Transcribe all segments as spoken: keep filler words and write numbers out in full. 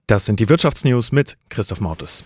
Das sind die Wirtschaftsnews mit Christoph Mautes.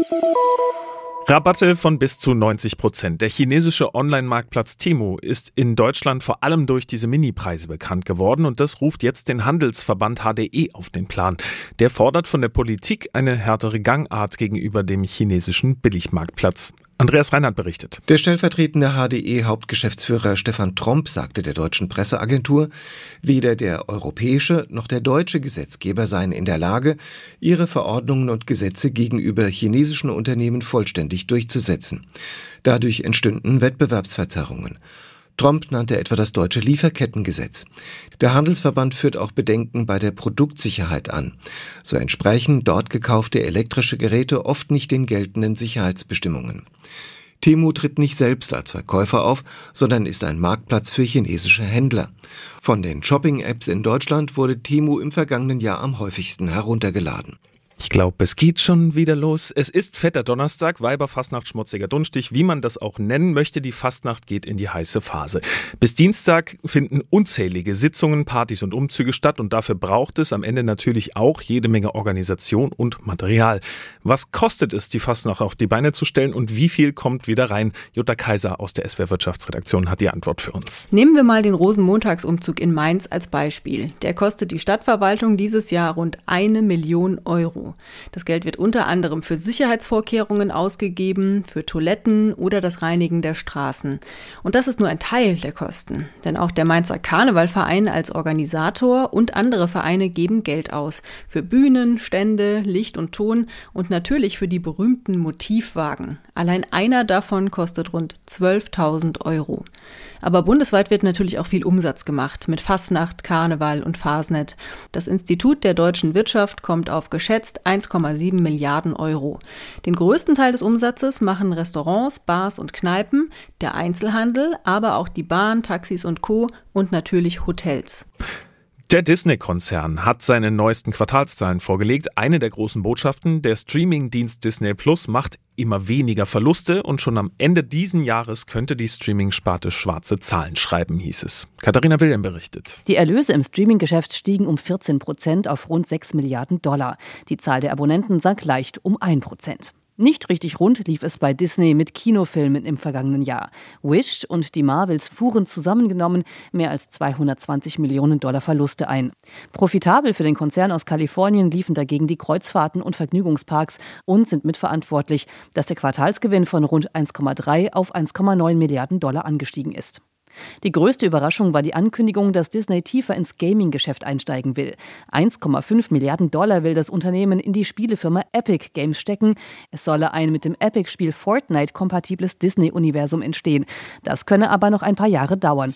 Rabatte von bis zu neunzig Prozent. Der chinesische Online-Marktplatz Temu ist in Deutschland vor allem durch diese Minipreise bekannt geworden und das ruft jetzt den Handelsverband H D E auf den Plan. Der fordert von der Politik eine härtere Gangart gegenüber dem chinesischen Billigmarktplatz. Andreas Reinhardt berichtet. Der stellvertretende H D E-Hauptgeschäftsführer Stefan Tromp sagte der deutschen Presseagentur, weder der europäische noch der deutsche Gesetzgeber seien in der Lage, ihre Verordnungen und Gesetze gegenüber chinesischen Unternehmen vollständig durchzusetzen. Dadurch entstünden Wettbewerbsverzerrungen. Tromp nannte etwa das deutsche Lieferkettengesetz. Der Handelsverband führt auch Bedenken bei der Produktsicherheit an. So entsprechen dort gekaufte elektrische Geräte oft nicht den geltenden Sicherheitsbestimmungen. Temu tritt nicht selbst als Verkäufer auf, sondern ist ein Marktplatz für chinesische Händler. Von den Shopping-Apps in Deutschland wurde Temu im vergangenen Jahr am häufigsten heruntergeladen. Ich glaube, es geht schon wieder los. Es ist fetter Donnerstag, Weiberfastnacht, schmutziger Dunstig, wie man das auch nennen möchte. Die Fastnacht geht in die heiße Phase. Bis Dienstag finden unzählige Sitzungen, Partys und Umzüge statt und dafür braucht es am Ende natürlich auch jede Menge Organisation und Material. Was kostet es, die Fastnacht auf die Beine zu stellen und wie viel kommt wieder rein? Jutta Kaiser aus der S W R Wirtschaftsredaktion hat die Antwort für uns. Nehmen wir mal den Rosenmontagsumzug in Mainz als Beispiel. Der kostet die Stadtverwaltung dieses Jahr rund eine Million Euro. Das Geld wird unter anderem für Sicherheitsvorkehrungen ausgegeben, für Toiletten oder das Reinigen der Straßen. Und das ist nur ein Teil der Kosten. Denn auch der Mainzer Karnevalverein als Organisator und andere Vereine geben Geld aus. Für Bühnen, Stände, Licht und Ton und natürlich für die berühmten Motivwagen. Allein einer davon kostet rund zwölftausend Euro. Aber bundesweit wird natürlich auch viel Umsatz gemacht mit Fastnacht, Karneval und Fasnet. Das Institut der deutschen Wirtschaft kommt auf geschätzt eins Komma sieben Milliarden Euro. Den größten Teil des Umsatzes machen Restaurants, Bars und Kneipen, der Einzelhandel, aber auch die Bahn, Taxis und Co. und natürlich Hotels. Der Disney-Konzern hat seine neuesten Quartalszahlen vorgelegt. Eine der großen Botschaften, der Streaming-Dienst Disney Plus macht immer weniger Verluste und schon am Ende diesen Jahres könnte die Streaming-Sparte schwarze Zahlen schreiben, hieß es. Katharina Wilhelm berichtet. Die Erlöse im Streaming-Geschäft stiegen um vierzehn Prozent auf rund sechs Milliarden Dollar. Die Zahl der Abonnenten sank leicht um ein Prozent. Nicht richtig rund lief es bei Disney mit Kinofilmen im vergangenen Jahr. Wish und die Marvels fuhren zusammengenommen mehr als zweihundertzwanzig Millionen Dollar Verluste ein. Profitabel für den Konzern aus Kalifornien liefen dagegen die Kreuzfahrten und Vergnügungsparks und sind mitverantwortlich, dass der Quartalsgewinn von rund eins Komma drei auf eins Komma neun Milliarden Dollar angestiegen ist. Die größte Überraschung war die Ankündigung, dass Disney tiefer ins Gaming-Geschäft einsteigen will. eins Komma fünf Milliarden Dollar will das Unternehmen in die Spielefirma Epic Games stecken. Es solle ein mit dem Epic-Spiel Fortnite kompatibles Disney-Universum entstehen. Das könne aber noch ein paar Jahre dauern.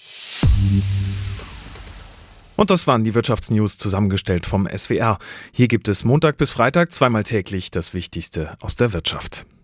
Und das waren die Wirtschaftsnews, zusammengestellt vom S W R. Hier gibt es Montag bis Freitag zweimal täglich das Wichtigste aus der Wirtschaft.